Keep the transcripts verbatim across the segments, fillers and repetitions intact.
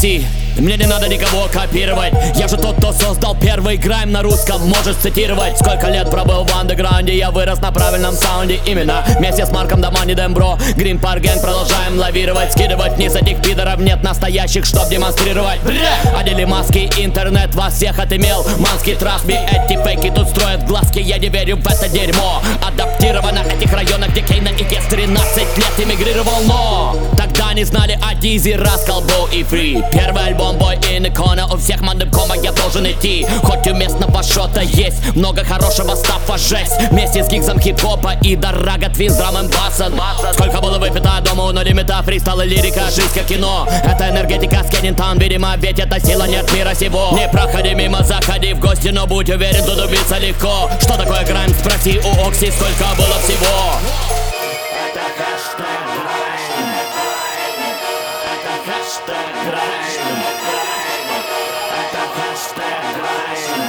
си. Мне не надо никого копировать. Я же тот, кто создал первый грайм на русском. Можешь цитировать. Сколько лет пробыл в андеграунде. Я вырос на правильном саунде. Именно вместе с Марком Дамани Дембро. Грин Парк Гэнг продолжаем лавировать. Скидывать вниз этих пидоров. Нет настоящих, чтоб демонстрировать. Одели маски, интернет вас всех отымел. Манский трасби, эти фейки тут строят глазки. Я не верю в это дерьмо. Адаптировано в этих районах, где Кейна и Гес тринадцать лет эмигрировал. Но тогда не знали о Дизи, Раскал, Боу и Фри. Первый альбом Бой и икона, у всех мандемкома я должен идти. Хоть у местного шота есть много хорошего стафа, жесть. Вместе с гигзом хип-хопа и Дорога Твинс, драм н басом. Сколько было выпито дома у No Limit, фристайл и лирика, жизнь как кино. Это энергетика с Кеннинтаун, видимо, ведь это сила, нет мира сего. Не проходи мимо, заходи в гости, но будь уверен, тут убиться легко. Что такое грайм, спроси у Окси, сколько было всего. Это хэштег грайм. Это хэштег грайм. Это хэштег грайм.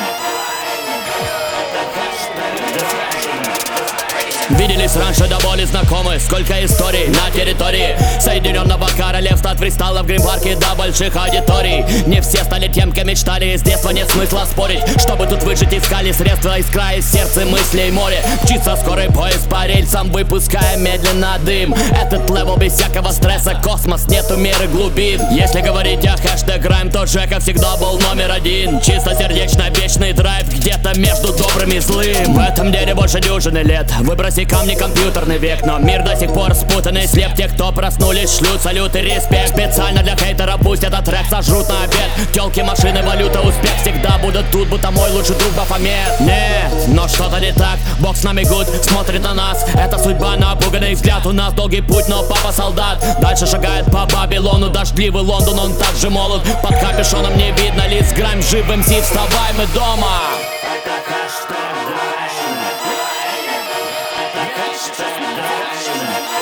Это хэштег грайм. Виделись раньше, до боли знакомы. Сколько историй на территории Соединенного Королевства, от фристайла в Грин-парке до больших аудиторий. Не все стали тем, кем мечтали. С детства нет смысла спорить. Чтобы тут выжить, искали средства из края, из сердца мыслей море. Мчится скорый поезд по рельсам, выпуская медленно дым. Этот левел без всякого стресса, космос, нету меры глубин. Если говорить о хэштег грайм, то Джека всегда был номер один. Чистосердечно вечный драйв, где-то между добрым и злым. В этом деле больше дюжины лет. Выброси камни, компьютерный век, но мир до сих пор спутанный. Слеп те, кто проснулись, шлют салют и респект. Специально для хейтера пусть этот трек сожрут на обед. Телки, машины, валюта, успех всегда будут тут, будто мой лучший друг Бафомет. Нет, но что-то не так, Бог с нами гуд, смотрит на нас. Это судьба, напуганный взгляд, у нас долгий путь, но папа солдат. Дальше шагает по Бабилону, дождливый Лондон, он так же молод. Под капюшоном не видно лиц, грайм жив, эм си, вставай, мы дома. Это хэштег грайм. Это хэштег грайм.